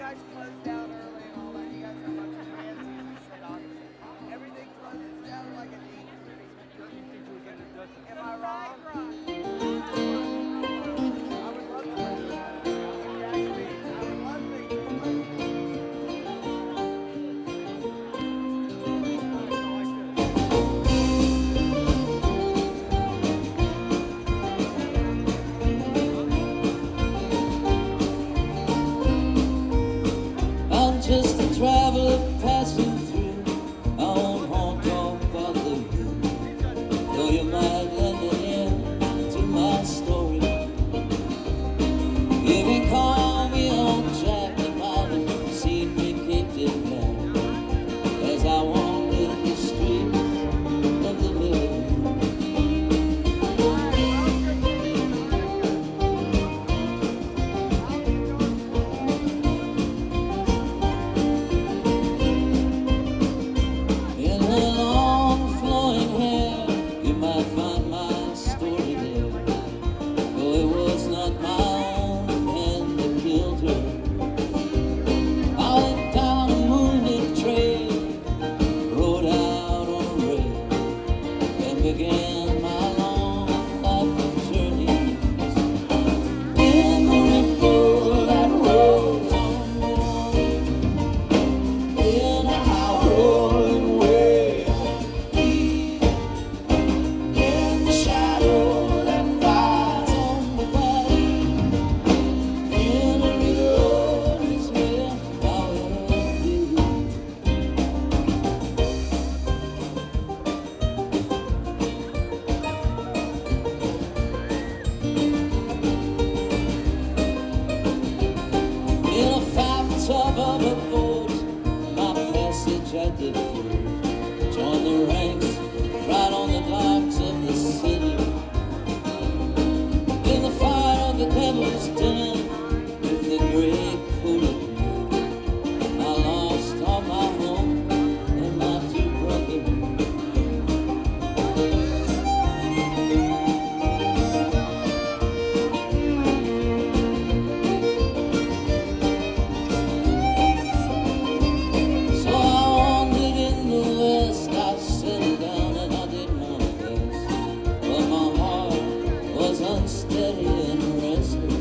I'm just a traveler passing through. I won't haunt or bother you, though you might lend an ear to my story. If you call me on Jack, you might have seen me kicked in half as I wandered the streets of the village. In her long flowing hair, you might find my story there, though it was not my own hand that killed her. I went down a moonlit trail, rode out on a rail, and began my long life of journeys. In the ripple that rolls on the water, in a high rolling wave, in the shadow that flies on the valley, in a river is where I will be. In a fat tub of a boat, my passage I did first. Joined the ranks right on the docks of the city. In the fire of the devil's den, with the great hooligan, I lost all my home and my two brothers. So I wandered in the west, I settled down and I didn't want to rest, but my heart was unsteady and restless.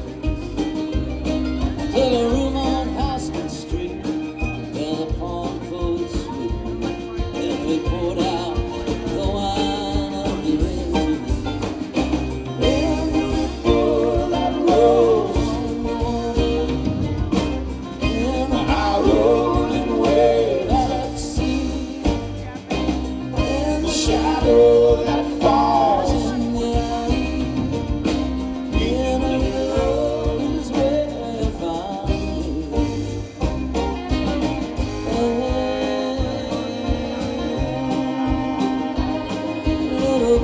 Took a room on Houston Street, where the palm cold sweet, then we poured out the wine of the ages. In the ripple that rolls on the water, in the high rolling wave at sea, in the shadow that falls in the alley, in a river is where you find me. Little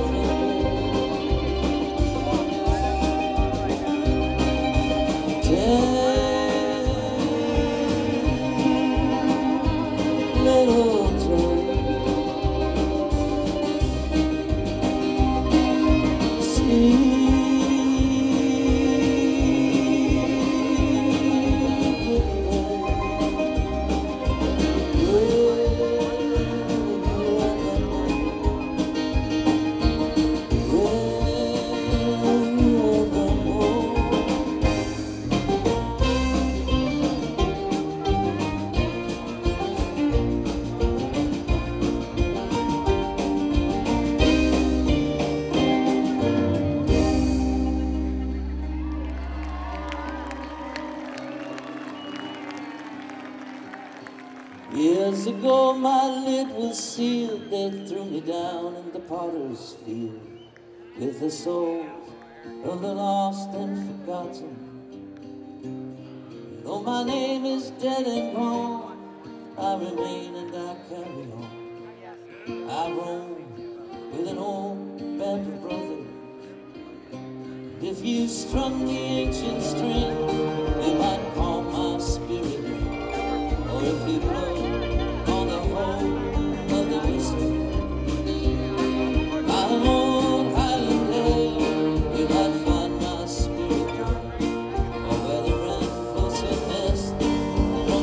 Years ago my lid was sealed, they threw me down in the potter's field with the souls of the lost and forgotten. Though my name is dead and gone, I remain and I carry on. I roam with an old band of brothers. If you strung the ancient string, you might calm my spirit. Or if you blow on the hole of the whistle, my old Highland air, you might find my spirit. Or where the rain floats a nest from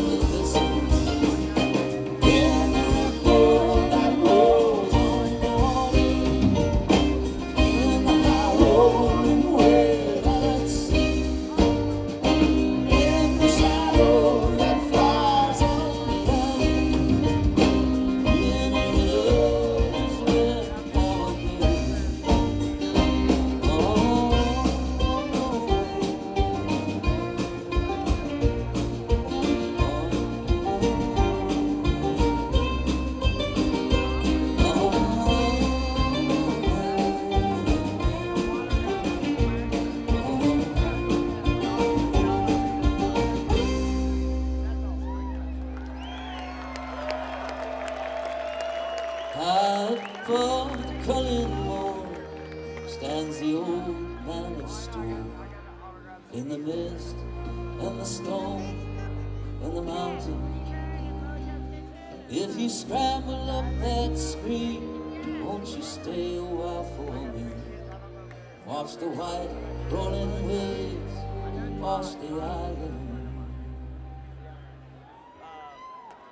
mist and the storm and the mountain. If you scramble up that screen, won't you stay a while for me? Watch the white rolling waves wash the island.